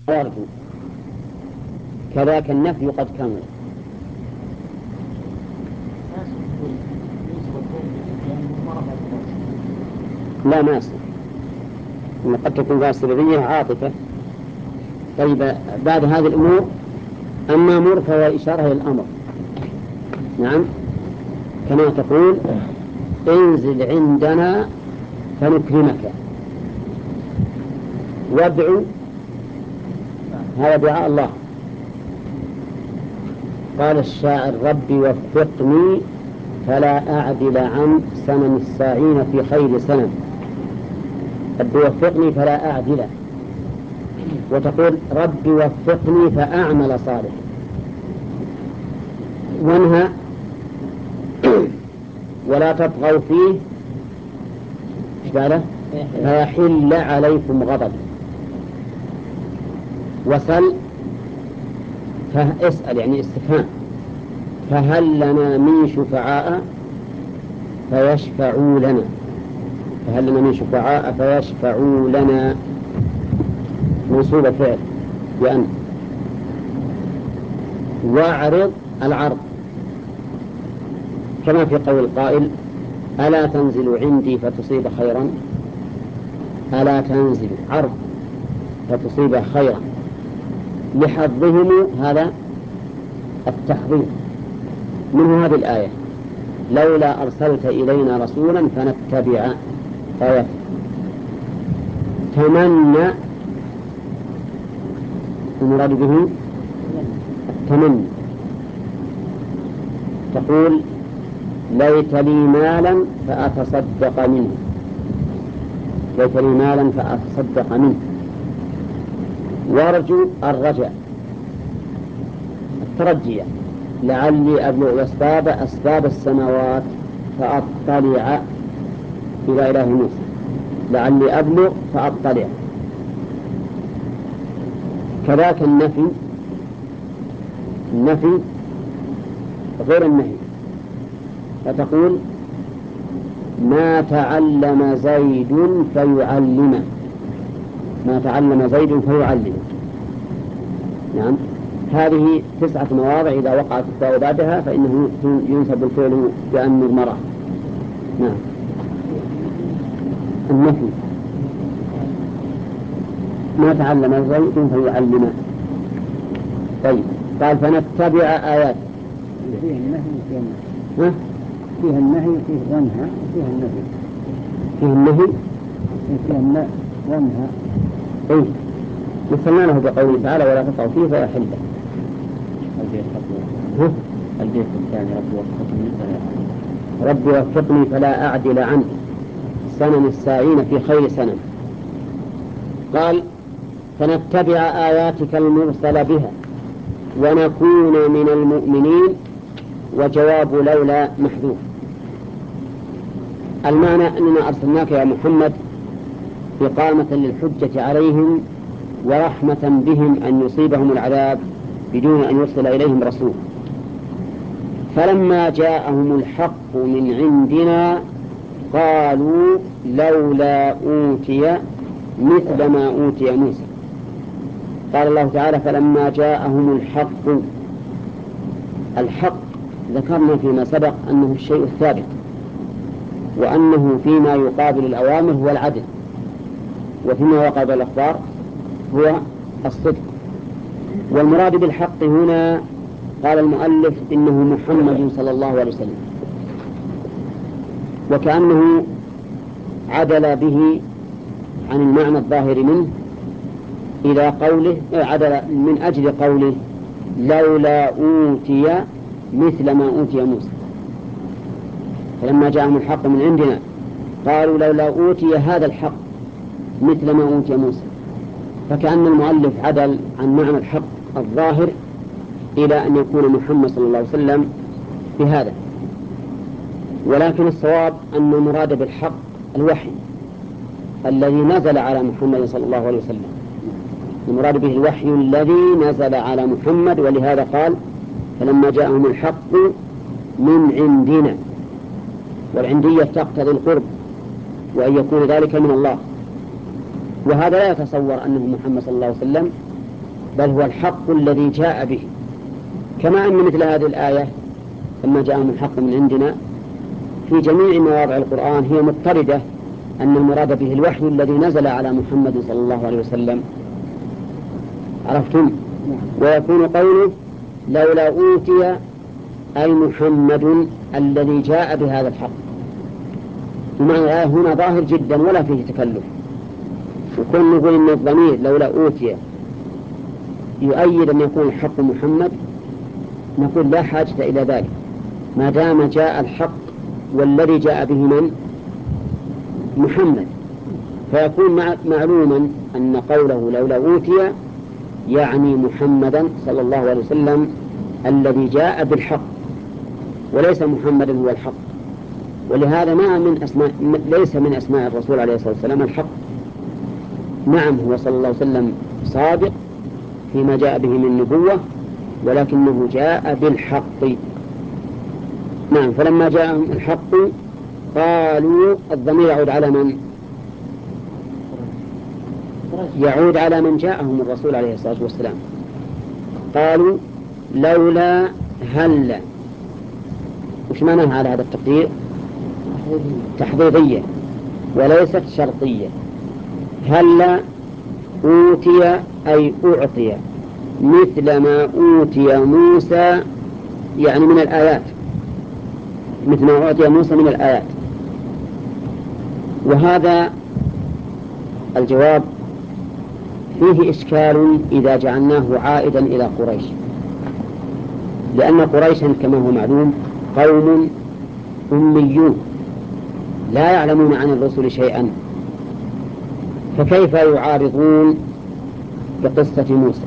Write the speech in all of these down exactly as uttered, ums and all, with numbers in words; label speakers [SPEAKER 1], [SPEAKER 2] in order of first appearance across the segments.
[SPEAKER 1] وارجو كذاك النفي قد كمل. لا ما يصلح، قد تكون فيها سببية عاطفة. طيب بعد هذه الأمور أما مر فهو إشارة إلى الأمر. نعم كما تقول انزل عندنا فنكرمك، وادعو هذا دعاء الله. قال الشاعر ربي وفقني فلا أعدل عن سنن الساعين في خير سنن. ربي وفقني فلا أعدل، وتقول ربي وفقني فأعمل صالح. وانهى ولا تطغوا فيه فيحل عليكم غضب. وسل فاسأل يعني استفهام، فهل لنا من شفعاء فيشفعوا لنا، فهل لنا من شفعاء فيشفعوا لنا منصوب فعل بأن. واعرض العرض كما في قول القائل ألا تنزل عندي فتصيب خيرا، ألا تنزل عرض فتصيب خيرا لحظهم هذا التحضير. منه هذه الآية لولا أرسلت إلينا رسولا فنتبع آيات. تمنى المراد به التمني، تقول ليت لي مالا فأتصدق منه، ليت لي مالا فأتصدق منه. وارجو الرجاء الترجي لعلي أبلغ أسباب أسباب السماوات فأطلع إلى إله موسى، لعلي أبلغ فأطلع. كذاك النفي، النفي غير النهي، فتقول ما تعلم زيد فيعلمه، ما تعلم زيد فيعلمه. نعم هذه تسعة مواضع إذا وقعت التاء بعدها فإنه ينسب الفعل بأن المرأة. نعم النفي ما تعلم زيد فيعلمه. طيب قال فنتبع آيات،
[SPEAKER 2] فيه النهي وفيه النهي،
[SPEAKER 1] ها؟
[SPEAKER 2] فيه النهي وفيه ونهى وفيه النهي،
[SPEAKER 1] فيه النهي
[SPEAKER 2] فيه النهي ونهى.
[SPEAKER 1] طيب مثلنا له بقوله تعالى ولا تقعوا فيه فيحل.
[SPEAKER 2] البيت الثاني ربي وفقني فلا
[SPEAKER 1] ربي وفقني فلا أعدل عنه سنن الساعين في خير سنن. قال فنتبع آياتك المرسل بها ونكون من المؤمنين. وجواب لولا محذوف. المعنى أننا أرسلناك يا محمد إقامة للحجة عليهم ورحمة بهم أن يصيبهم العذاب بدون أن يرسل إليهم رسول. فلما جاءهم الحق من عندنا قالوا لولا أوتي مثل ما أوتي موسى. قال الله تعالى فلما جاءهم الحق. الحق ذكرنا فيما سبق أنه الشيء الثابت، وأنه فيما يقابل الأوامر هو العدل، وفيما يقابل الأخبار هو الصدق. والمراد بالحق هنا قال المؤلف إنه محمد صلى الله عليه وسلم، وكأنه عدل به عن المعنى الظاهر منه إلى قوله عدل من أجل قوله لولا أوتي مثل ما أوتي موسى. فلما جاءهم الحق من عندنا قالوا لولا أوتي هذا الحق مثل ما أوتي موسى، فكأن المؤلف عدل عن معنى الحق الظاهر إلى أن يكون محمد صلى الله عليه وسلم بهذا. ولكن الصواب أن المراد بالحق الوحي الذي نزل على محمد صلى الله عليه وسلم، المراد به الوحي الذي نزل على محمد. ولهذا قال فلما جاءهم الحق من عندنا، والعندية تقتضي القرب وأن يكون ذلك من الله. وهذا لا يتصور أنه محمد صلى الله عليه وسلم بل هو الحق الذي جاء به، كما أن مثل هذه الآية لما جاءهم الحق من عندنا في جميع مواضع القرآن هي مضطردة أن المراد به الوحي الذي نزل على محمد صلى الله عليه وسلم. عرفتم؟ ويكون قوله لولا أوتي أي محمد الذي جاء بهذا الحق، ومعنى الآية هنا ظاهر جدا ولا فيه تكلف. وكون نقول إن الضمير لولا أوتي يؤيد أن يكون الحق محمد، نقول لا حاجة إلى ذلك ما دام جاء الحق والذي جاء به من محمد، فيكون معلوما أن قوله لولا أوتي يعني محمدا صلى الله عليه وسلم الذي جاء بالحق، وليس محمدا هو الحق. ولهذا ما من أسماء ليس من أسماء الرسول عليه الصلاة والسلام الحق. نعم هو صلى الله عليه وسلم صادق فيما جاء به من نبوة، ولكنه جاء بالحق. نعم. فلما جاءهم الحق قالوا، الضمير يعود على من؟ يعود على من جاءهم الرسول عليه الصلاة والسلام. قالوا لولا هلا، وش معناها على هذا التقدير؟ تحضيضية وليست شرطية. هلا أوتي أي أعطي مثل ما أوتي موسى، يعني من الآيات، مثل ما أعطي موسى من الآيات. وهذا الجواب فيه إشكال إذا جعلناه عائدا إلى قريش، لأن قريشا كما هو معلوم قوم أميون لا يعلمون عن الرسل شيئا، فكيف يعارضون بقصة موسى؟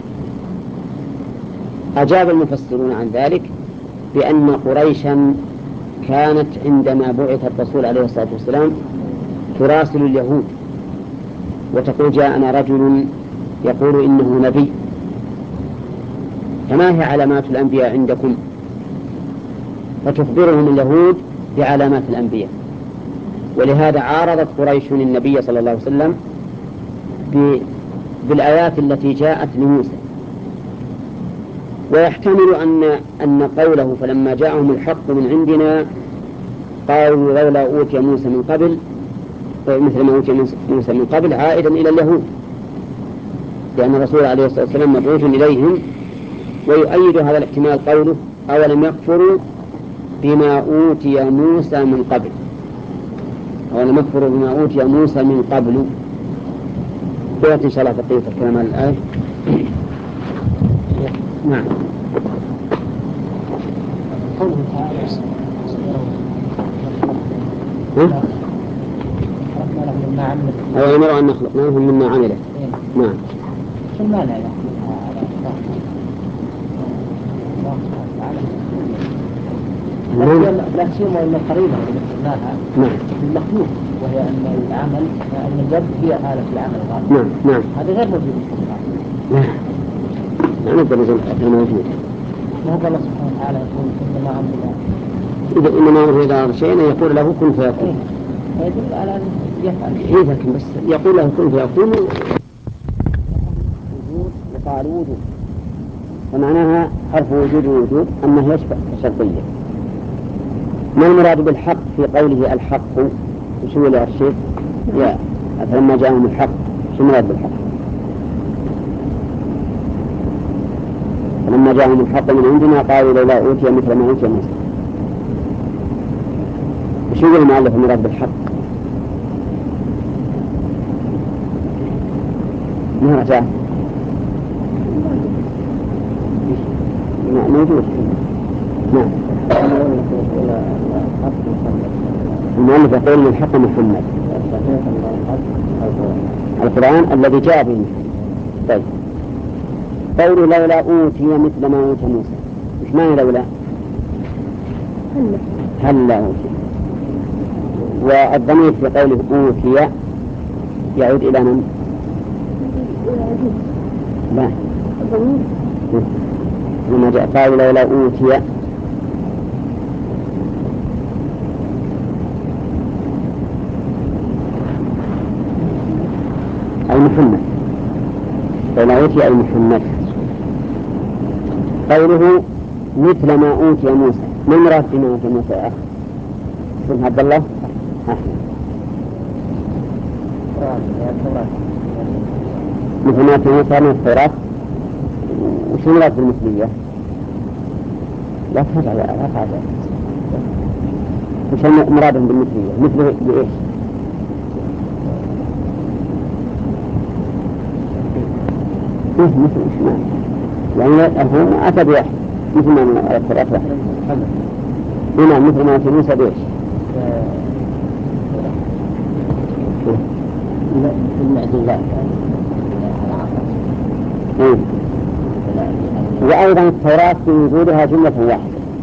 [SPEAKER 1] أجاب المفسرون عن ذلك بأن قريشا كانت عندما بعث الرسول عليه الصلاة والسلام تراسل اليهود وتقول جاءنا رجل يقول إنه نبي، فما هي علامات الأنبياء عندكم؟ فتخبرهم اليهود بعلامات الأنبياء. ولهذا عارضت قريش النبي صلى الله عليه وسلم بالآيات التي جاءت لموسى. ويحتمل أن أن قوله فلما جاءهم الحق من عندنا قالوا لولا أوتي موسى من قبل مثل ما أوتي موسى من قبل عائدا إلى اليهود، لأن الرسول عليه الصلاة والسلام مبعوث إليهم. ويؤيد هذا الاحتمال قوله أولم يكفروا بما أوتي موسى من قبل، أولم يكفروا بما أوتي موسى من قبل. قلت إن شاء الله بقية الكلام عن الآية. نعم.
[SPEAKER 2] قوله تعالى
[SPEAKER 1] أو أمر أن نخلق منهم مما عمله. نعم.
[SPEAKER 2] شو المعنى يعني؟ لا سيما أن القرينة اللي قلناها المخلوق، وهي أن العمل أن اليد هي آلة العمل الغالب.
[SPEAKER 1] نعم نعم.
[SPEAKER 2] هذا غير موجود في القرآن.
[SPEAKER 1] نعم. نقدر نقول هذا موجود.
[SPEAKER 2] ما هو الله سبحانه وتعالى يقول إنما أمره
[SPEAKER 1] إذا إنما أمره إذا أراد شيئا يقول له كن فيكون.
[SPEAKER 2] يدل على أن يفعل.
[SPEAKER 1] إيه لكن بس يقول له كن فيكون. وجود وقال وجود، ومعناها حرف وجود ووجود أنه يشبه الشرطية. ما المراد بالحق في قوله الحق؟ وشو يا الشيخ؟ يا فلما جاءهم الحق شو المراد بالحق؟ فلما جاءهم الحق من عندنا قالوا لولا أوتي مثل ما أوتي موسى. وشو يقول المؤلف المراد بالحق؟ ما رجع موجود. نعم. المؤلف يقول من الحق محمد القرآن الذي جاء به. طيب قول لولا أوتي مثل ما أوتي موسى، مش معنى لولا؟ هلا أوتي. والضمير في قوله أوتي يعود إلى من؟ لا لما جاء قال لولا أوتي أي محمد، لولا أوتي أي محمد. قوله مثل ما أوتي موسى، ما المراد بما أوتي موسى يا أخي؟ اسم عبد الله أحمد. مثل ما أوتي موسى من التوراة، وش المراد بالمثلية؟ لا ترجع لا ترجع وش المراد بالمثلية؟ مثله بإيش؟ إيه مثل إيش معنى؟ يعني هم أتى بواحد مثل ما التوراة واحد. هنا مثل ما أوتي موسى بإيش؟
[SPEAKER 2] المعجزات.
[SPEAKER 1] إيه. وأيضا التوراة في وجودها جملة واحدة،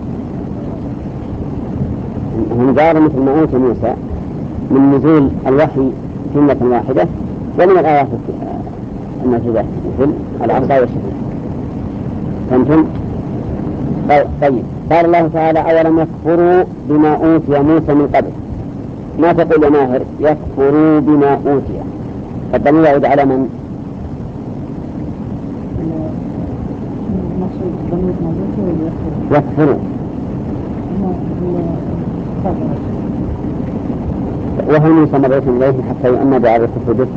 [SPEAKER 1] هم قالوا مثل ما أوتي موسى من نزول الوحي جملة واحدة، ومن الآيات المعجزات مثل العصا والسيف. فهمتم؟ طيب قال الله تعالى أولم يكفروا بما أوتي موسى من قبل. ما تقول يا ماهر؟ يكفروا بما أوتي، الضمير يعود على من؟ يكفروا. وهل موسى مبعوث إليه حتى يؤمن بعد الكفر به؟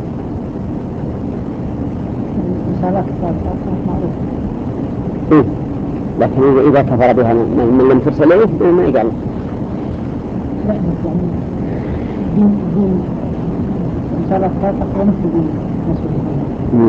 [SPEAKER 1] إيه؟ لكن إذا كفر بها من لم ترسل إليه ما يقال.
[SPEAKER 2] لا يعني دين دين رسالة خاصة ونفس دين مسؤولية.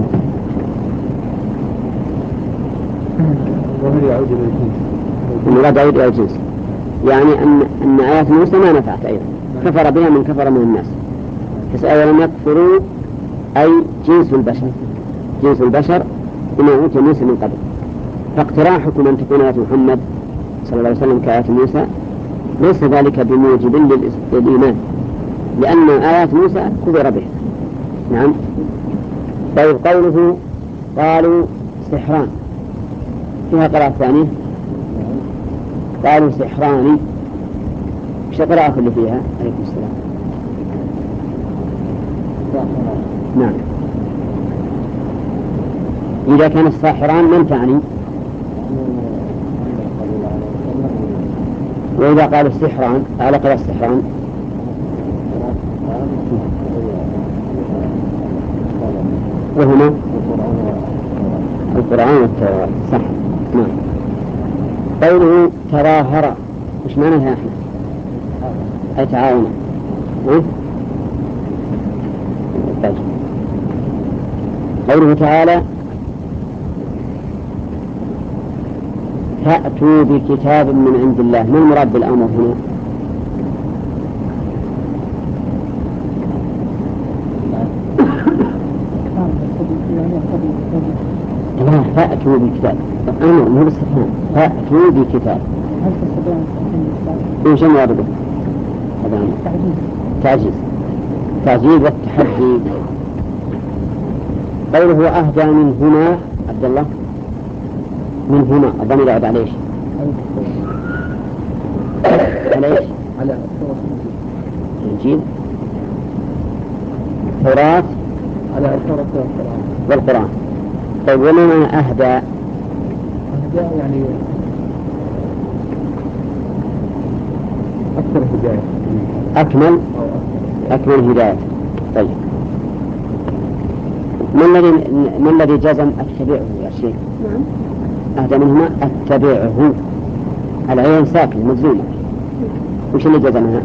[SPEAKER 3] وهل يعود إلى الجنس؟
[SPEAKER 1] المراد يعود إلى الجنس، يعني أن أن آيات موسى ما نفعت أيضا، كفر بها من كفر من الناس. فسأل لم يكفروا أي جنس البشر، جنس البشر بما أوتي موسى من قبل. فاقتراحكم أن تكون آيات محمد صلى الله عليه وسلم كآيات موسى ليس ذلك بموجب للإيمان، لأن آيات موسى كفر بها. نعم. طيب قوله قالوا سحران، فيها قراءة ثانية، قالوا سحران، وش قراءة اللي فيها؟ عليكم السلام. نعم. إذا كان الساحران من تعني؟ وإذا قالوا السحران على قراءة السحران وهما القرآن والتوراة. صح. نعم. قوله تظاهر، وش معناها احنا؟ أي تعاون. طيب. قوله تعالى فأتوا بكتاب من عند الله، ما المراد بالأمر هنا؟ لا، فأتوا بكتاب أمر مو باستفهام، فأتوا بكتاب.
[SPEAKER 2] هل تستطيعون تستطيعون
[SPEAKER 1] إيش المراد به؟ هذا
[SPEAKER 2] تعجيز
[SPEAKER 1] تعجيز تعجيز والتحدي. قوله أهدى من هنا عبد الله، من هنا الضمير يعود على ايش؟ على ايش؟
[SPEAKER 3] على
[SPEAKER 1] الإنجيل التوراة
[SPEAKER 3] على التوراة والقرآن
[SPEAKER 1] والقرآن. طيب وما معنى أهدى؟
[SPEAKER 3] أهدى يعني أكثر هداية،
[SPEAKER 1] أكمل أكمل هداية. طيب ما الذي ما الذي جزم أتبعه يا شيخ؟
[SPEAKER 4] نعم.
[SPEAKER 1] أهدى منهما أتبعه، العين ساكن مجزومة، وش اللي جزمها؟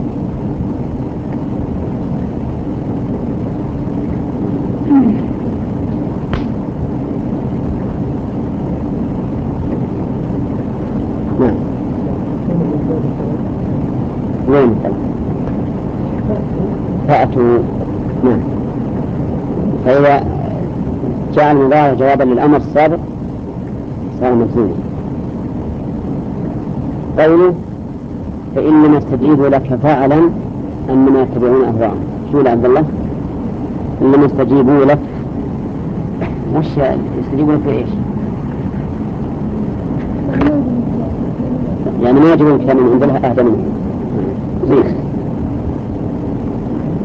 [SPEAKER 1] نعم. وين الكلام؟ فأتوا. نعم. فإذا جاء المضارع جوابا للأمر السابق صار مجزوما. قوله فإنما استجيبوا لك فاعلم أنما يتبعون أهواءهم. شو يا عبد الله؟ إنما استجيبوا لك، وش يستجيبوا لك بإيش؟ يعني ما يجب الكلام من عند الله أهدى منه. زين.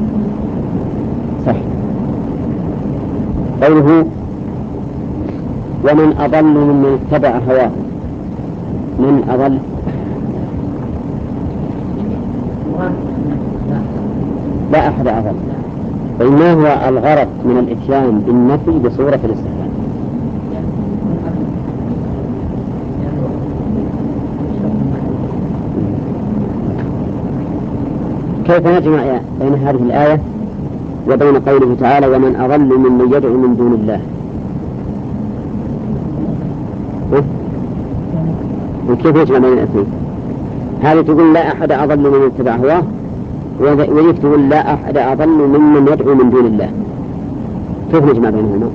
[SPEAKER 1] صح. قوله ومن أضل ممن اتبع هواه. من أضل؟ لا أحد أضل. فإنما هو الغرض من الإتيان بالنفي بصورة الاستفهام. كيف نجمع بين هذه الآية وبين قوله تعالى ومن أضل ممن يدعو من دون الله؟ وكيف نجمع بين الاثنين؟ هذه تقول لا أحد أضل ممن اتبع هواه، وذلك تقول لا أحد أضل ممن يدعو من دون الله. كيف نجمع بينهما؟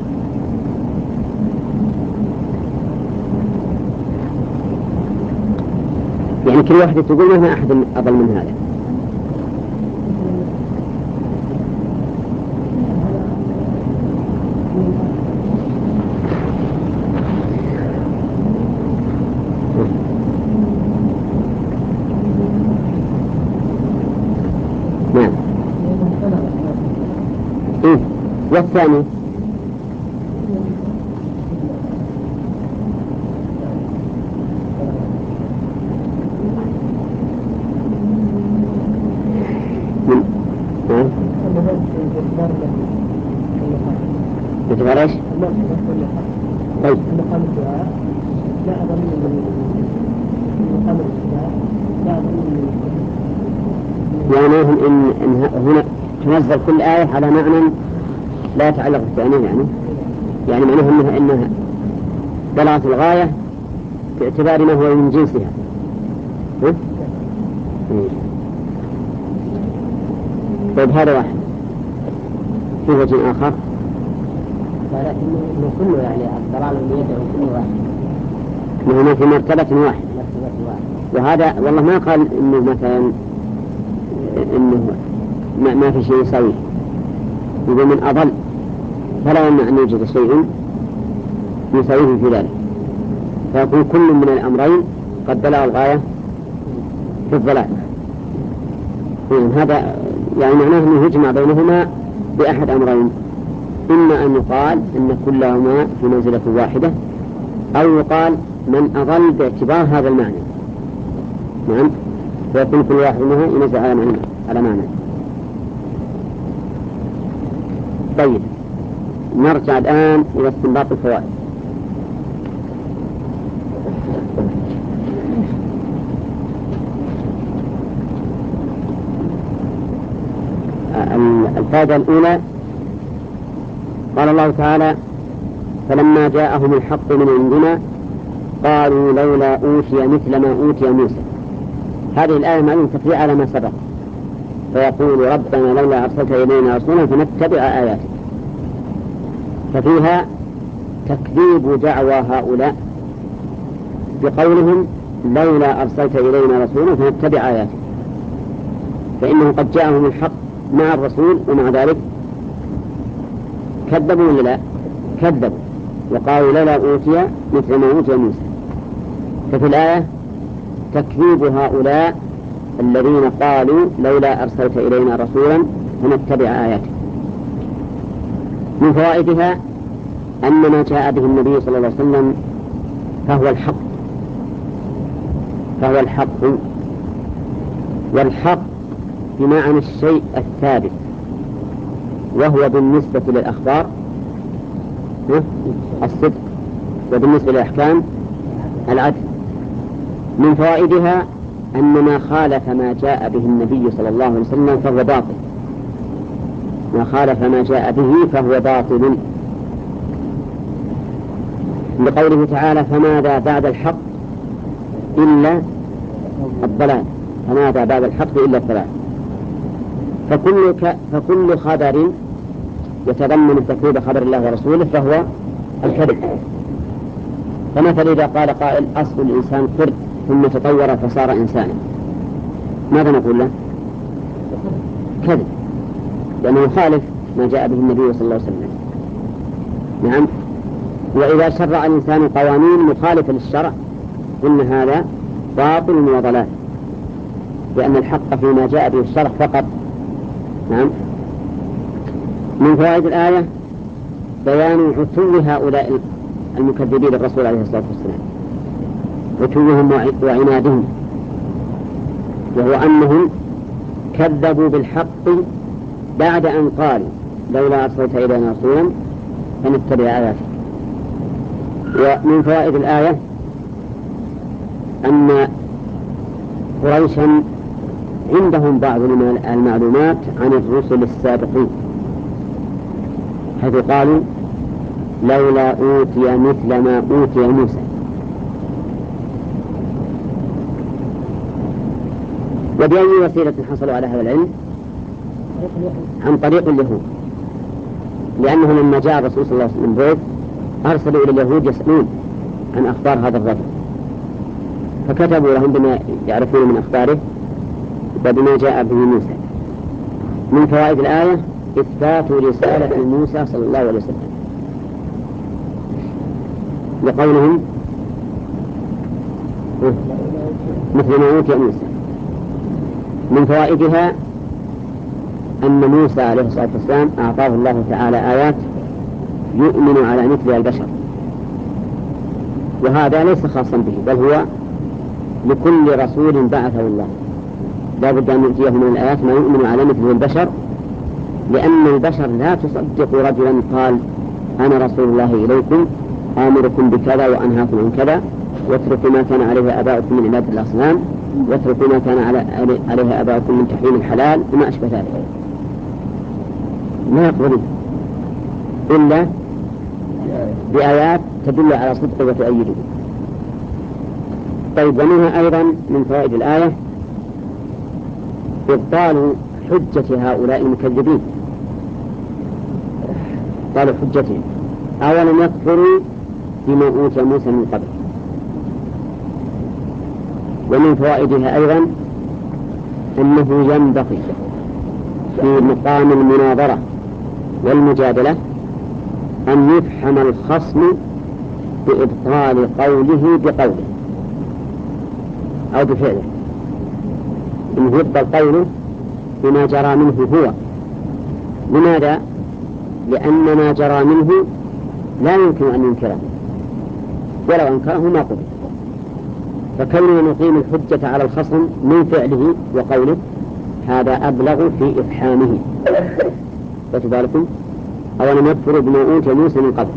[SPEAKER 1] يعني كل واحدة تقول ما أحد أضل من هذا. نعم. إيه؟ والثاني يتغرش. طيب يعني إن, إن هنا تنزل كل آية على معنى لا يتعلق بالثانية، يعني يعني معناه إنها إنها بلغت الغاية باعتبار ما هو من جنسها. طيب هذا واحد. في وجه آخر
[SPEAKER 2] ولكن كله يعني الضلال اللي يدعو كل واحد
[SPEAKER 1] هنا في مرتبة واحد.
[SPEAKER 2] مرتبة واحد.
[SPEAKER 1] وهذا والله ما قال إنه مثلا إنه ما, ما في شيء يساوي. إذا من أضل فلا يمنع أن يوجد شيء يساويه في ذلك، فيكون كل من الأمرين قد بلغ الغاية في الضلال. هذا يعني معناه أنه يجمع بينهما بأحد أمرين: إما أن يقال أن كلهما في منزلة واحدة، أو يقال من أضل باعتبار هذا المعنى. نعم، فيكون كل واحد منها ينزل على معنى على معنى. طيب نرجع الآن إلى استنباط الفوائد. الفائدة الأولى: قال الله تعالى: فلما جاءهم الحق من عندنا قالوا لولا أوتي مثل ما أوتي موسى. هذه الآية معلومة تفريع على ما سبق، فيقول ربنا لولا أرسلت إلينا رسولا فنتبع آياتك، ففيها تكذيب دعوى هؤلاء بقولهم لولا أرسلت إلينا رسولا فنتبع آياتك، فإنه قد جاءهم الحق مع الرسول ومع ذلك كذبوا ولا لا؟ كذبوا وقالوا لولا أوتي مثل ما أوتي موسى. ففي الآية تكذيب هؤلاء الذين قالوا لولا أرسلت إلينا رسولا فنتبع آياتك. من فوائدها أن ما جاء به النبي صلى الله عليه وسلم فهو الحق، فهو الحق، والحق بمعنى الشيء الثابت، وهو بالنسبة للأخبار الصدق، وبالنسبة للأحكام العدل. من فوائدها أن ما خالف ما جاء به النبي صلى الله عليه وسلم فهو باطل، ما خالف ما جاء به فهو باطل، لقوله تعالى: فماذا بعد الحق إلا الضلال، فماذا بعد الحق إلا الضلال. فكل, ك... فكل خبر يتضمن تكذيب خبر الله ورسوله فهو الكذب. فمثل إذا قال قائل: أصل الإنسان قرد ثم تطور فصار إنسانا، ماذا نقول له؟ كذب، لأنه يخالف ما جاء به النبي صلى الله عليه وسلم. نعم. وإذا شرع الإنسان قوانين مخالفة للشرع قلنا هذا باطل وضلال، لأن الحق فيما جاء به الشرع فقط. نعم. من فوائد الآية بيان عتو هؤلاء المكذبين للرسول عليه الصلاة والسلام عتوهم وعنادهم، وهو أنهم كذبوا بالحق بعد أن قالوا لولا أرسلت إلينا رسولا فنتبع آياتك. ومن فوائد الآية أن قريشا عندهم بعض المعلومات عن الرسل السابقين، حيث قالوا لولا أوتي مثل ما أوتي موسى. وبأي وسيلة حصلوا على هذا العلم؟ عن طريق اليهود، لأنه لما جاء الرسول صلى الله عليه وسلم بعث أرسلوا إلى اليهود يسألون عن أخبار هذا الرجل، فكتبوا لهم بما يعرفون من أخباره وبما جاء به موسى. من فوائد الآية إثبات رسالة موسى صلى الله عليه وسلم، لقولهم مثل ما أوتي موسى. من فوائدها أن موسى عليه الصلاة والسلام أعطاه الله تعالى آيات يؤمن على مثل البشر، وهذا ليس خاصا به، بل هو لكل رسول بعثه الله لا بد أن يؤتيه من الآيات ما يؤمن على مثل البشر، لأن البشر لا تصدق رجلا قال أنا رسول الله إليكم آمركم بكذا وأنهاكم عن كذا، واتركوا ما كان عليه آباؤكم من عبادة الأصنام، واتركوا ما كان عليه آباؤكم من تحريم الحلال وما أشبه ذلك. ما يقبلون إلا بآيات تدل على صدقه وتؤيده. طيب، ومنها أيضا من فوائد الآية إبطال حجة هؤلاء المكذبين. قالوا حجتهم أولم يكفروا بما أوتي موسى من قبل. ومن فوائدها أيضا أنه ينبغي في مقام المناظرة والمجادلة أن يفهم الخصم بإبطال قوله بقوله أو بفعله، إنه يبطل قوله بما جرى منه هو. لماذا؟ لأن ما جرى منه لا يمكن أن ينكره، ولو أنكره ما قبل. فكوننا نقيم الحجة على الخصم من فعله وقوله هذا أبلغ في إفحامه. فتبالكم أولا يكفر بما أوتي موسى من قبل.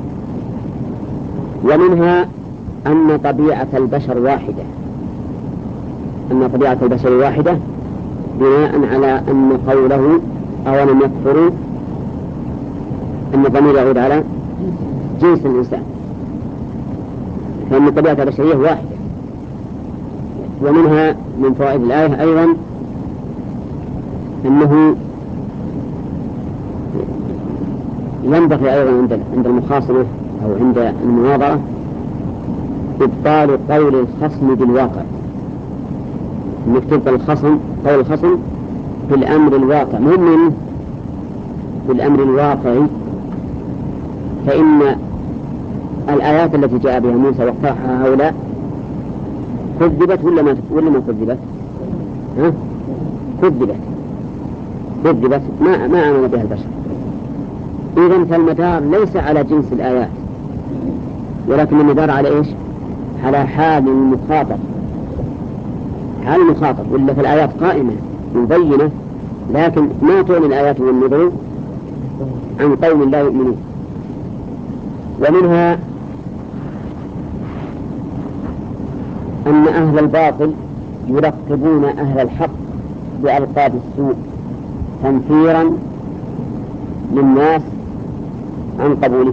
[SPEAKER 1] ومنها أن طبيعة البشر واحدة أن طبيعة البشر واحدة بناء على أن قوله أولم يكفروا أن الضمير يعود على جنس الإنسان، فإن طبيعة البشرية واحدة. ومنها من فوائد الآية أيضا أنه ينبغي أيضا عند المخاصمة أو عند المناظرة إبطال قول الخصم بالواقع، أنك تبطل الخصم قول الخصم في الأمر الواقع مهم منه في الأمر الواقعي. فإن الآيات التي جاء بها موسى واقترحها هؤلاء كذبت ولا ما ولا ما كذبت؟ ها؟ كذبت كذبت ما ما آمن بها البشر. إذن فالمدار ليس على جنس الآيات، ولكن المدار على إيش؟ على حال المخاطب، حال المخاطب. ولا في الآيات قائمة مبينة، لكن ما تعني الآيات والنذور عن قوم لا يؤمنون. ومنها أن أهل الباطل يلقبون أهل الحق بألقاب السوء تنفيرا للناس عن قبولهم.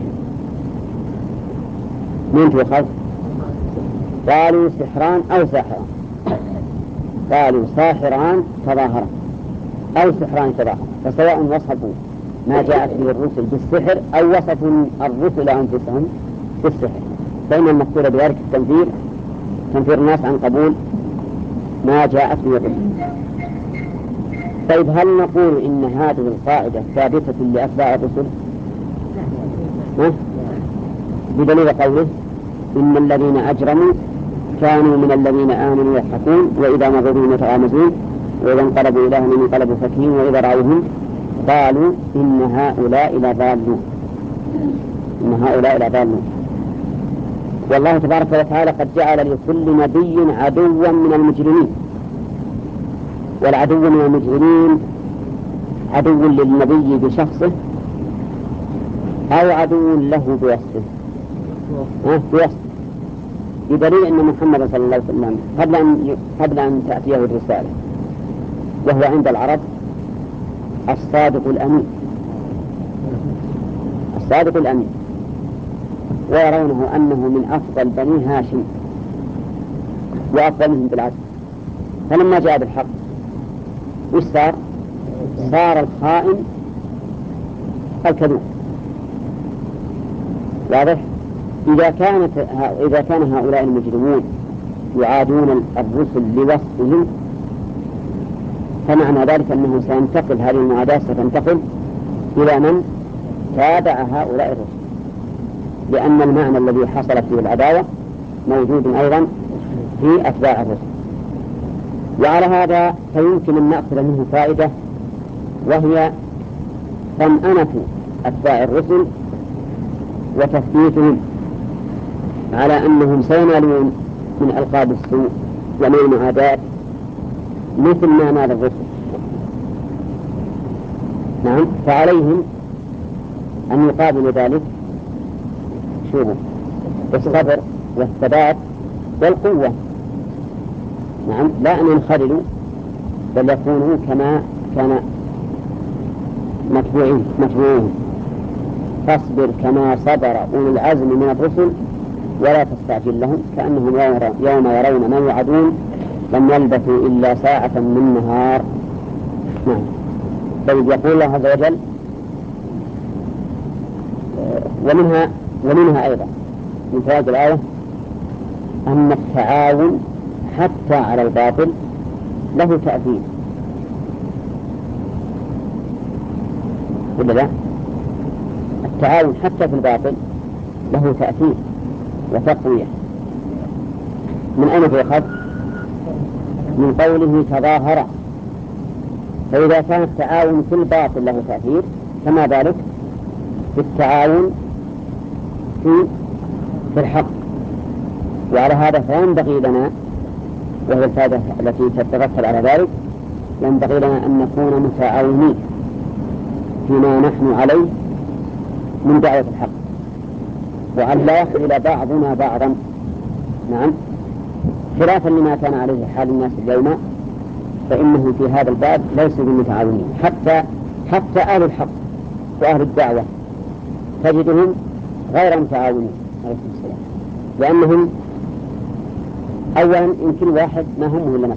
[SPEAKER 1] من تؤخذ؟ قالوا سحران أو ساحران، قالوا ساحران تظاهرا أو سحران تظاهرا، فسواء وصفوا ما جاءت به الرسل بالسحر أو وصفوا الرسل أنفسهم بالسحر، فإن المقصود بذلك التنفير تنفير الناس عن قبول ما جاءت به الرسل. طيب، هل نقول إن هذه القاعدة ثابتة لأتباع الرسل؟ بدليل قوله إن الذين أجرموا كانوا من الذين آمنوا يضحكون وإذا مروا بهم يتغامزون وإذا انقلبوا إلى أهلهم انقلبوا فكهين وإذا رأوهم قالوا إن هؤلاء لضالون إن هؤلاء لضالون والله تبارك وتعالى قد جعل لكل نبي عدوا من المجرمين، والعدو من المجرمين عدو للنبي بشخصه أو عدو له بوصفه أه؟ بوصفه، بدليل أن محمد صلى الله عليه وسلم قبل أن, قبل أن تأتيه الرسالة وهو عند العرب الصادق الأمين، الصادق الأمين، ويرونه أنه من أفضل بني هاشم وأفضل منهم بالعدل. فلما جاء بالحق وش صار؟ صار الخائن الكذوب. واضح؟ إذا كانت إذا كان هؤلاء المجرمون يعادون الرسل لوصفهم، فمعنى ذلك أنه سينتقل هذه المعاداة ستنتقل إلى من تابع هؤلاء الرسل، لأن المعنى الذي حصلت فيه العداوة موجود أيضا في أتباع الرسل. وعلى هذا فيمكن أن نأخذ منه فائدة، وهي طمأنة أتباع الرسل وتثبيتهم على أنهم سينالون من ألقاب السوء ومن المعاداة مثل ما نال الرسل. نعم، فعليهم أن يقابلوا ذلك شوفوا بالصبر والثبات والقوة. نعم، لا أن ينخرلوا بل يكونوا كما كان متبوعين متبوعين فاصبر كما صبر أولو العزم من الرسل ولا تستعجل لهم كأنهم يوم يرون ما يوعدون لم يلبثوا إلا ساعة من نهار. نعم. طيب، يقول الله عز وجل ومنها ومنها أيضا من فوائد الآية أن التعاون حتى على الباطل له تأثير، ولا لا؟ التعاون حتى في الباطل له تأثير وتقوية. من أين تؤخذ؟ من قوله تظاهر. فإذا كان التعاون في الباطل له تأثير فما بالك بالتعاون في في الحق. وعلى هذا فينبغي لنا، وهي الفائدة التي تترتب على ذلك، ينبغي لنا أن نكون متعاونين فيما نحن عليه من دعوة الحق، وأن لا يخذل بعضنا بعضا. نعم، خلافا لما كان عليه حال الناس اليوم، فإنه في هذا الباب ليسوا بالمتعاونين، حتى حتى أهل الحق وأهل الدعوة تجدهم غير متعاونين عليه السلام، لأنهم أولا يمكن واحد ما همه إلا نفسه،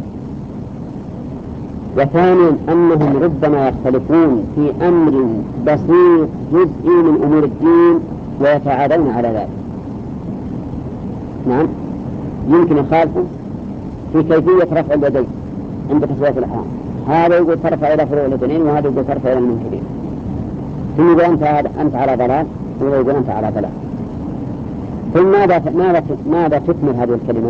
[SPEAKER 1] وثانيا أنهم ربما يختلفون في أمر بسيط جزئي من أمور الدين ويتعاونون على ذلك. نعم، يمكن يخالفوا في كيفية رفع اليدين عند تسوية الأحرام، هذا يقول ترفع إلى فروع اليدين وهذا يقول ترفع إلى المنكبين، ثم يقول أنت أنت على ضلال وهو يقول أنت على ضلال. ثم ماذا ماذا ماذا تكمل هذه الكلمة؟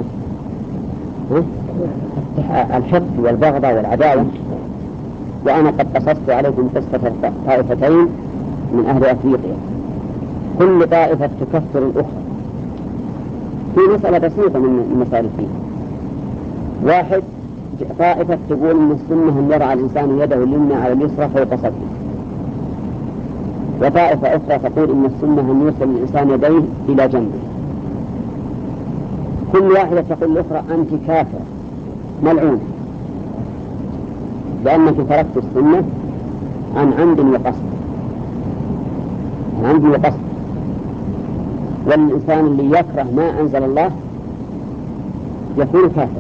[SPEAKER 1] الحقد والبغضة والعداوة. وأنا قد قصصت عليكم قصة طائفتين من أهل أفريقيا، كل طائفة تكفر الأخرى في مسألة بسيطة من مسائل الدين. واحد طائفة تقول إن السنة أن يضع الإنسان يده اليمنى على اليسرى فوق صدره، وطائفة أخرى تقول إن السنة أن يوصل الإنسان يديه إلى جنبه. كل واحدة تقول الأخرى أنت كافر ملعون لأنك تركت السنة عن عمد وقصد، عن عمد وقصد. والإنسان اللي يكره ما أنزل الله يكون كافر،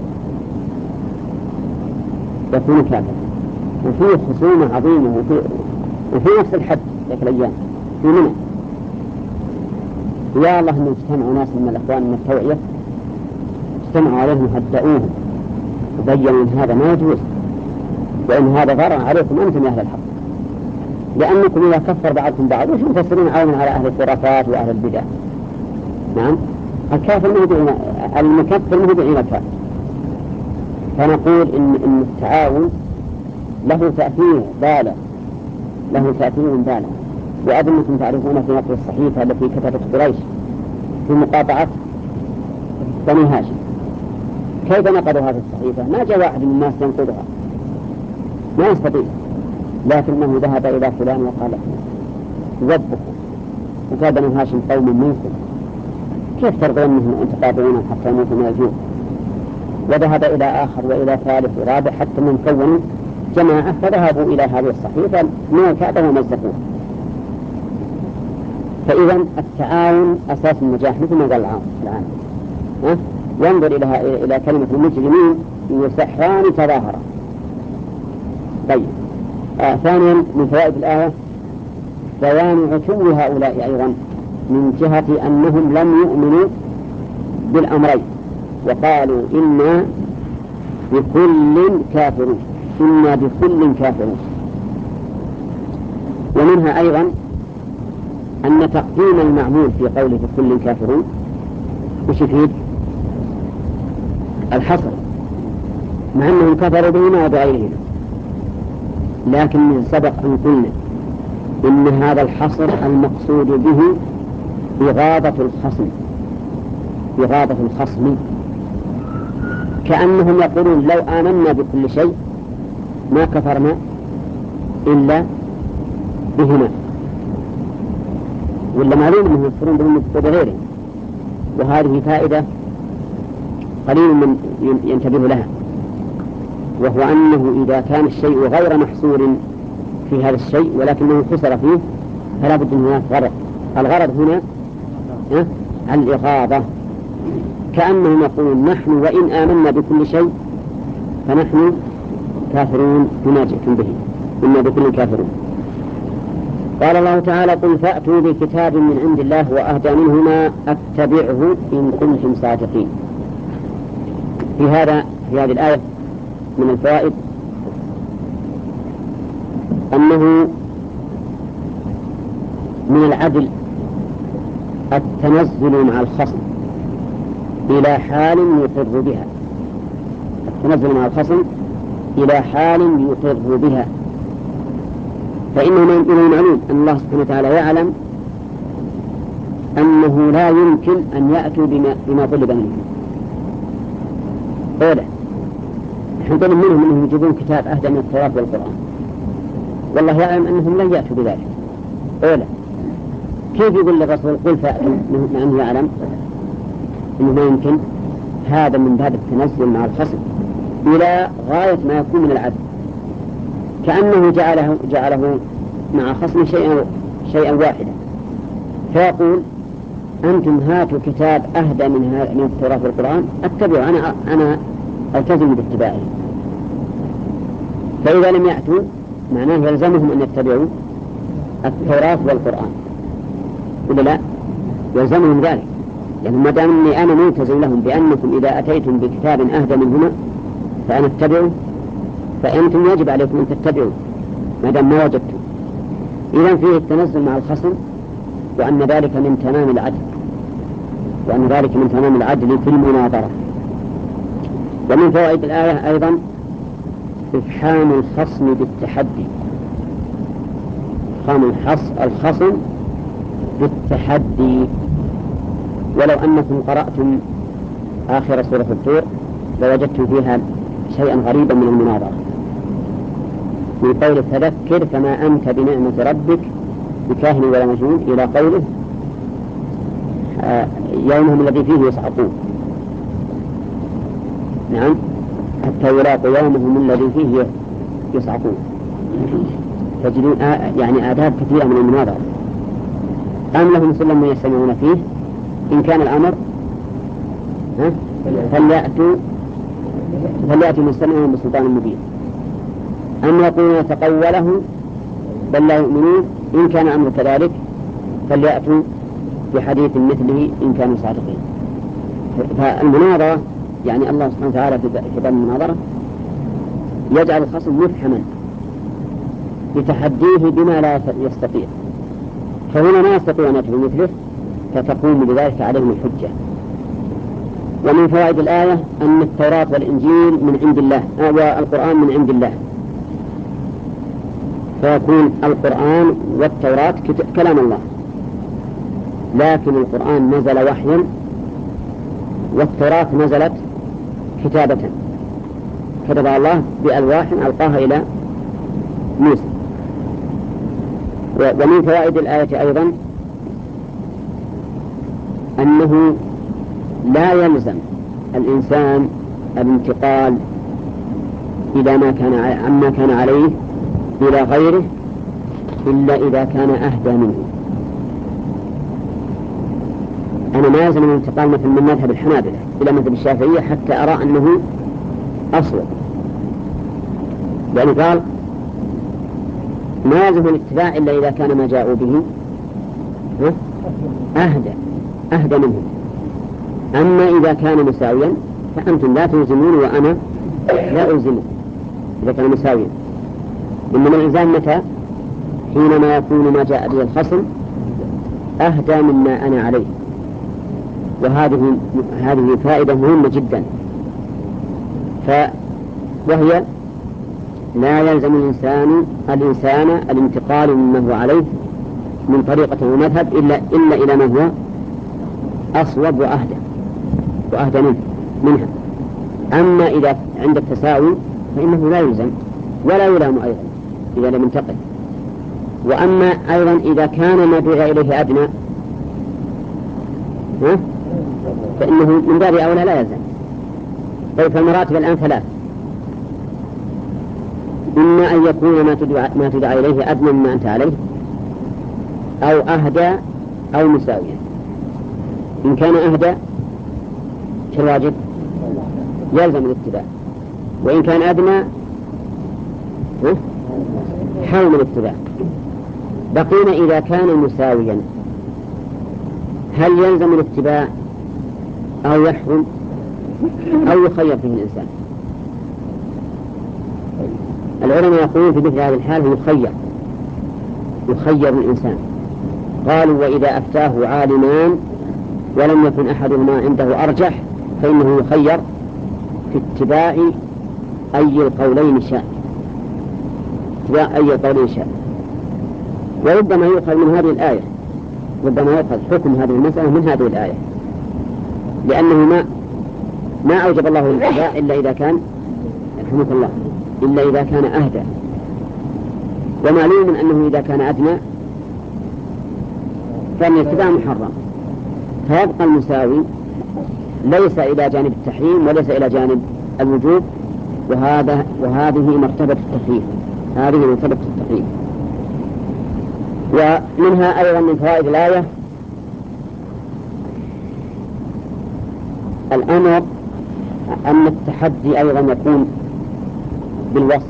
[SPEAKER 1] يكون كافر. وفيه خصومة عظيمة وفي, وفي نفس الحد ذاك الأيام في منى. يا الله أن اجتمعوا ناس من الأخوان من التوعية، اجتمعوا عليهم هدأوهم وبينوا أن هذا ما يجوز، وأن هذا ضرر عليكم أنتم يا أهل الحق، لأنكم إذا كفر بعضكم بعض وش مفسرين عونا على أهل الخرافات وأهل البدع. نعم، الكافر مهدئ المكفر مهدئ إلى الكافر. فنقول إن, إن التعاون له تأثير بالغ، له تأثير بالغ. وأظنكم تعرفون في نقل الصحيفة التي كتبت قريش في مقاطعة بني هاشم كيف نقضوا هذه الصحيفة؟ ما جاء واحد من الناس ينقضها، ما يستطيع، لكنه ذهب إلى فلان وقال وبخوا، وقال بني هاشم قوم منكم، كيف ترضون منهم أن تقاطعونهم حتى يموتوا من الجوع؟ وذهب إلى آخر وإلى ثالث ورابع حتى من كونوا جماعة، فذهبوا إلى هذه الصحيفة من الكعبة ومزقوها. فإذا التعاون أساس النجاح مثل ما قال العام. ينظر إلى إلى كلمة المجرمين يسحران تظاهرا. طيب آه ثانيا من فوائد الآية بيان عتو هؤلاء أيضا من جهة أنهم لم يؤمنوا بالأمرين وقالوا إنا بكل كافرون، إنا بكل كافرون. ومنها أيضا أن تقديم المعمول في قوله بكل كافرون وش يفيد؟ الحصر، مع أنهم كفروا بهما وبغيرهما، لكن سبق أن قلنا إن هذا الحصر المقصود به إغاظة الخصم، إغاظة الخصم، كأنهم يقولون لو آمنا بكل شيء ما كفرنا إلا بهما، ولا معلوم أنهم يكفرون بهم وبغيرهم. وهذه فائدة قليل من ينتبه لها، وهو أنه إذا كان الشيء غير محصور في هذا الشيء ولكنه حصر فيه فلا بد من هناك غرض. الغرض هنا الإغاظة، كأنهم يقولون نحن وإن آمنا بكل شيء فنحن كافرون بما جئتم به، إنا بكل كافرون. قال الله تعالى قل فأتوا بكتاب من عند الله وأهدى منهما أتبعه إن كنتم صادقين. في هذا في هذه الآية من الفوائد أنه من العدل التنزل مع الخصم إلى حال يقر بها، التنزل مع الخصم إلى حال يقر بها، فإنه من المعلوم أن الله سبحانه وتعالى يعلم أنه لا يمكن أن يأتوا بما, بما طلب منهم. أولا نحن طلب منهم أنهم يجيبون كتاب أهدى من التوراة والقرآن، والله يعلم أنهم لن يأتوا بذلك. أولا كيف يقول للرسول قل فأتوا مع أنه يعلم أنه ما يمكن؟ هذا من باب التنزل مع الخصم إلى غاية ما يكون من العدل، كأنه جعله, جعله مع خصم شيئا, شيئا واحدا، فيقول أنتم هاتوا كتاب أهدى من, من التوراة والقرآن أتبعوا، أنا, أنا ألتزم باتباعه. فإذا لم يأتوا معناه يلزمهم أن يتبعوا التوراة والقرآن، ولا لا؟ يلزمهم ذلك، لأنه ما دام أني أنا ملتزم لهم بأنكم إذا أتيتم بكتاب أهدى منهما فأنا أتبعه، فأنتم يجب عليكم أن تتبعوا ما دام ما وجدتم. إذن فيه التنزل مع الخصم، وأن ذلك من تمام العدل، وأن ذلك من تمام العدل في المناظرة. ومن فوائد الآية أيضا إفحام الخصم بالتحدي، إفحام الخصم بالتحدي. ولو أنكم قرأتم آخر سورة الطور لوجدتم فيها شيئا غريبا من المناظرة، من قول فذكر فما أنت بنعمة ربك بكاهن ولا مجنون إلى قوله آه يومهم الذي فيه يصعقون، نعم، حتى يلاقوا يومهم الذي فيه يصعقون. تجدون آه يعني آداب كثيرة من المناظرة. أم لهم سلم يستمعون فيه إن كان الأمر فليأتوا فليأتوا مستمعون بسلطان مبين، أم يقولون تقوله بل لا يؤمنون إن كان الأمر كذلك فليأتوا بحديث مثله إن كانوا صادقين. فالمناظرة يعني الله سبحانه وتعالى في باب المناظرة يجعل الخصم مفحما بتحديه بما لا يستطيع، فهنا ما يستطيع أن يأتوا مثله فتقوم بذلك عليهم الحجة. ومن فوائد الآية أن التوراة والإنجيل من عند الله والقرآن من عند الله، فيكون القرآن والتوراة كلام الله، لكن القرآن نزل وحيا والتوراة نزلت كتابة كتبها الله بألواح ألقاها إلى موسى. ومن فوائد الآية أيضا أنه لا يلزم الإنسان الانتقال إلى ما كان عما كان عليه إلى غيره إلا إذا كان أهدى منه. أنا ما يلزم الانتقال مثل من مذهب الحنابلة إلى مذهب الشافعية حتى أرى أنه أصوب، يعني قال ما يلزم الاتباع إلا إذا كان ما جاءوا به أهدى أهدى منه. أما إذا كان مساويا فأنتم لا تلزمون وأنا لا ألزمه إذا كان مساويا. إنما الإلزام متى؟ حينما يكون ما جاء به الخصم أهدى مما أنا عليه. وهذه هذه فائدة مهمة جدا. ف وهي لا يلزم الإنسان الإنسان الانتقال مما هو عليه من طريقة ومذهب إلا إلا إلى ما هو أصوب وأهدى وأهدى منه منها. أما إذا عند التساوي فإنه لا يلزم ولا يلام أيضا إذا لم ينتقل. وأما أيضا إذا كان ما دعا إليه أدنى فإنه من باب أولى لا يلزم. طيب فالمراتب الآن ثلاث: إما أن يكون ما تدعى, ما تدعى إليه أدنى مما أنت عليه، أو أهدى أو مساويا. إن كان أهدى فالواجب يلزم الاتباع، وإن كان أدنى حرم الاتباع. بقينا إذا كان مساويا هل يلزم الاتباع أو يحرم أو يخير فيه الإنسان؟ العلماء يقولون في مثل هذه الحال هو يخير يخير الإنسان. قالوا وإذا أفتاه عالمان ولم يكن أحدهما عنده أرجح فإنه يخير في اتباع أي القولين شاء اتباع أي القولين شاء. وربما يؤخذ من هذه الآية ربما يؤخذ حكم هذه المسألة من هذه الآية، لأنه ما ما أوجب الله الاتباع إلا إذا كان رحمك الله إلا إذا كان أهدى. ومعلوم أنه إذا كان أدنى كان الاتباع محرم، فيبقى المساوي ليس إلى جانب التحريم وليس إلى جانب الوجوب، وهذا وهذه مرتبة التخفيف هذه مرتبة التخفيف. ومنها أيضا من فوائد الآية الأمر أن التحدي أيضا يكون بالوصف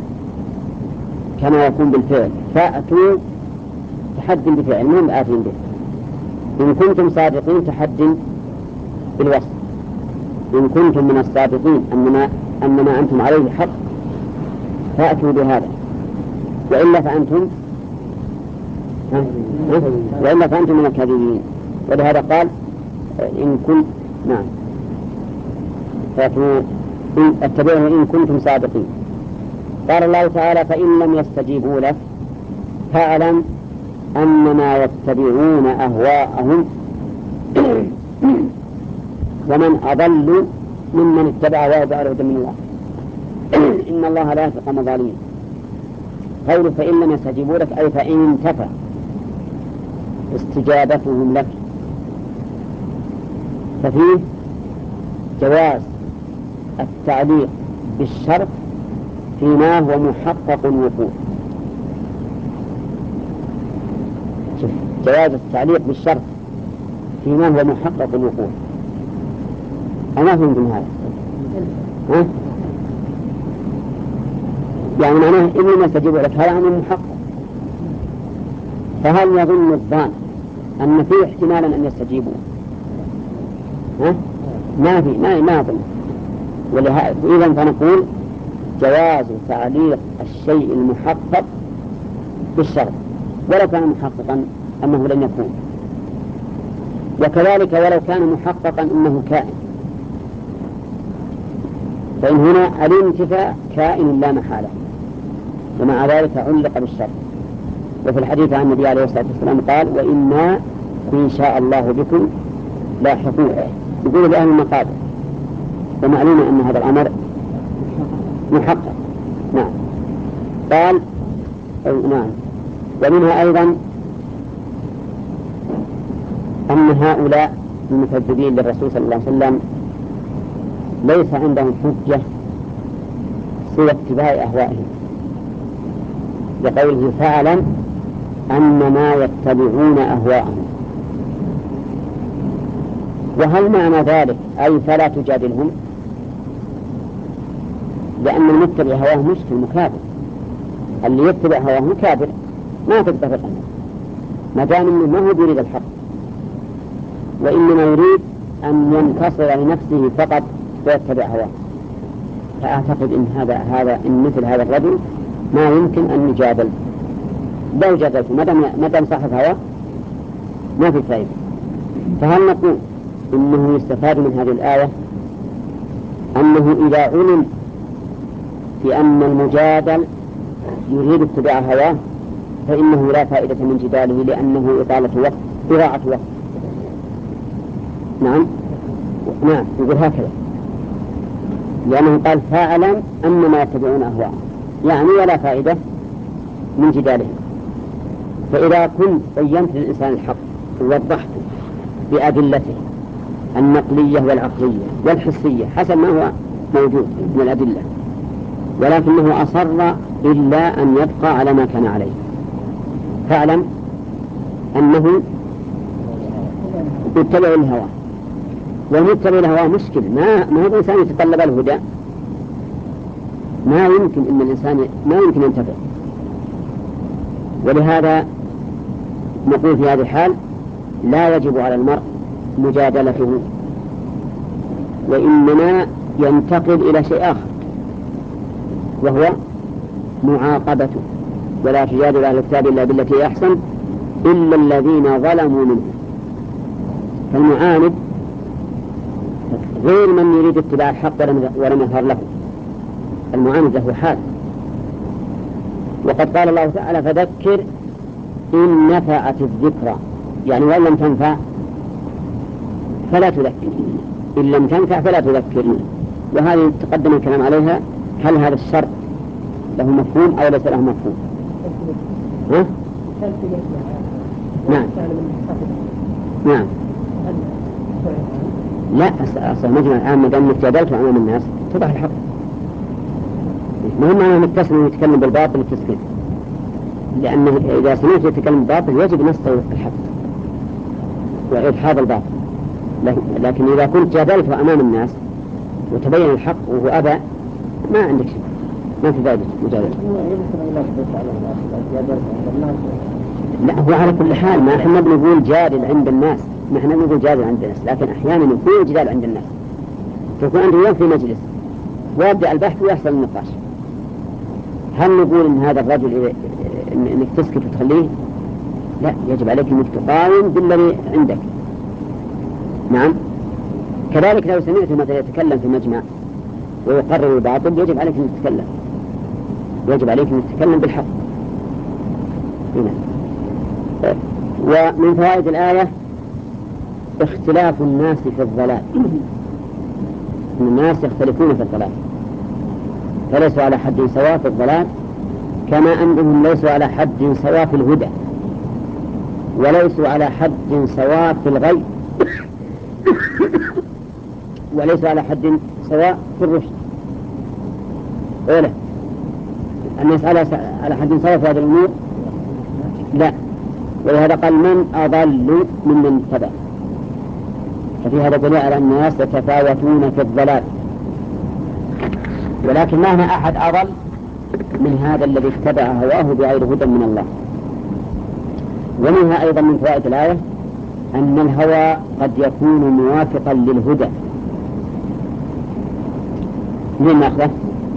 [SPEAKER 1] كما يكون بالفعل. فأتوا تحدي بفعل مهم آتين به. إن كنتم صادقين تحدي بالوصف، إن كنتم من الصادقين أنما, أنما أنتم عليه حق فأتوا بهذا، وإلا فأنتم وإلا فأنتم من الكاذبين. ولهذا قال إن كنت نعم فأتوا اتبعوا إن كنتم صادقين. قال الله تعالى فإن لم يستجيبوا لك فاعلم أنما يتبعون أهواءهم ومن أضل ممن اتبع هواه بغير هدى من الله إن الله لا يهدي القوم الظالمين. قوله فإن لم يستجيبوا لك أي فإن انتفى استجابتهم لك، ففيه جواز التعليق بالشرط فيما هو محقق الوقوع. جواز التعليق بالشرط فيما هو محقق الوقوع. أنا فهمتم هذا؟ ها؟ يعني معناه إن ما يستجيب لك هذا أمر محقق، فهل يظن الظان أن فيه احتمالا أن يستجيبوا؟ ها؟ ما في ما ما أظن. ولهذا فنقول جواز تعليق الشيء المحقق بالشرط ولو كان محققا أنه لن يكون، وكذلك ولو كان محققا أنه كائن، فإن هنا الانتفاء كائن لا محالة، ومع ذلك علق بالشرط. وفي الحديث عن النبي عليه الصلاة والسلام قال وإنا إن شاء الله بكم لاحقون، يقول لأهل المقابر، ومعلوم أن هذا الأمر محقق. نعم. قال أو نعم. ومنها أيضا أن هؤلاء المكذبين للرسول صلى الله عليه وسلم ليس عندهم حجة سوى اتباع أهوائهم، لقوله فاعلم أنما يتبعون أهواءهم. وهل معنى ذلك أي فلا تجادلهم؟ لأن المتبع هواه مشكل مكابر، اللي يتبع هواه مكابر ما تقدر عنه ما دام انه ما هو يريد الحق، وإنما يريد أن ينتصر لنفسه فقط ويتبع هواه. فأعتقد إن هذا هذا إن مثل هذا الرجل ما يمكن أن نجادل، لو جادلته ما دام صاحب هواه ما في فائدة. فهل نقول إنه يستفاد من هذه الآية أنه إذا علم في أن المجادل يريد اتباع هواه فإنه لا فائدة من جداله لأنه إطالة وقت إضاعة وقت؟ نعم نعم يقول هكذا، لأنه قال فاعلم أنما يتبعون أهواءهم، يعني ولا فائدة من جداله. فإذا كنت بينت للإنسان الحق ووضحت بأدلته النقلية والعقلية والحسية حسب ما هو موجود من الأدلة، ولكنه أصر إلا أن يبقى على ما كان عليه، فاعلم أنه يتبع الهوى، والمتبع الهوى مشكل، ما ما هو الإنسان يتطلب الهدى، ما يمكن إن الإنسان ما يمكن ينتبه. ولهذا نقول في هذه الحال لا يجب على المرء مجادلته، وإنما ينتقل إلى شيء آخر وهو معاقبته. ولا تجادل أهل الكتاب إلا بالتي هي أحسن إلا الذين ظلموا منهم. فالمعاند غير من يريد اتباع الحق ولم يظهر له، المعاند له حال. وقد قال الله تعالى فذكر إن نفعت الذكرى، يعني وإن لم تنفع فلا تذكر، إن لم تنفع فلا تذكر. وهذه تقدم الكلام عليها، هل هذا الشرط له مفهوم أو ليس له مفهوم؟ ها؟ نعم نعم لا أصلا مجمع الآن ما دام جادلته أمام الناس اتضح الحق، مهم أنه متصل ويتكلم بالباطل التسكين، لأنه إذا سمعت يتكلم بالباطل يجب نصر الحق وإدحاض الباطل. لكن إذا كنت جادلته أمام الناس وتبين الحق وهو أبى ما عندك شيء، ما في فائدة مجادلته. لا هو على كل حال ما احنا بنقول جادل عند الناس، ما احنا بنقول جادل عند الناس، لكن أحيانا يكون جدال عند الناس، تكون عنده يوم في مجلس ويبدأ البحث ويحصل النقاش. هل نقول إن هذا الرجل إنك تسكت وتخليه؟ لا، يجب عليك إنك تقاوم بالذي عندك. نعم. كذلك لو سمعت مثلا يتكلم في مجمع ويقرر الباطل يجب عليك أن تتكلم، يجب عليك أن تتكلم بالحق. هنا. ومن فوائد الآية اختلاف الناس في الضلال، الناس يختلفون في الضلال، فليسوا على حد سواء في الضلال، كما أنهم ليسوا على حد سواء في الهدى، وليسوا على حد سواء في الغي، وليسوا على حد سواء في الرشد. أولا الناس على على حد سواء في هذه الأمور لا، ولهذا قال من أضل ممن اتبع. ففي هذا دليل على أن الناس يتفاوتون في الضلال، ولكن ما هنا أحد أضل من هذا الذي اتبع هواه بغير هدى من الله. ومنها أيضا من فوائد الآية أن الهوى قد يكون موافقا للهدى. من أخذه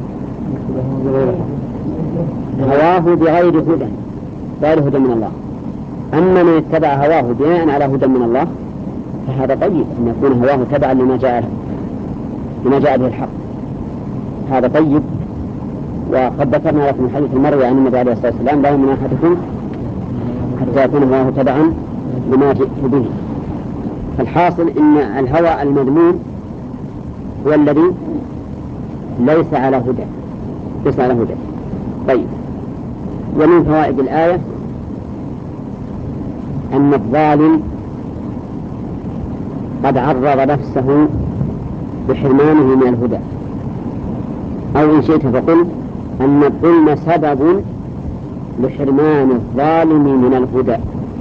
[SPEAKER 1] هواه بغير هدى، غير هدى من الله. أما من اتبع هواه بناء على هدى من الله فهذا طيب، أن يكون هواه تبعا لما جاء لما جاء به الحق، هذا طيب. وقد ذكرنا لكم من حديث المروي عن النبي عليه الصلاة والسلام لا يؤمن أحدكم حتى يكون هواه تبعا لما جئت به. الحاصل إن الهوى المذموم هو الذي ليس على هدى ليس على هدى. طيب، ومن فوائد الآية أن الظالم قد عرض نفسه بحرمانه من الهدى، أو إن شئت فقل أن الظلم سبب لحرمان الظالم من الهدى،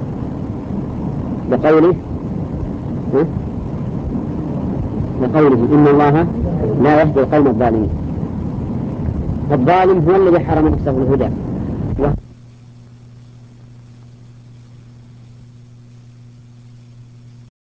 [SPEAKER 1] بقوله بقوله إن الله لا يهدي القوم الظالمين. الظالم هو الذي حرم نفسه الهدى.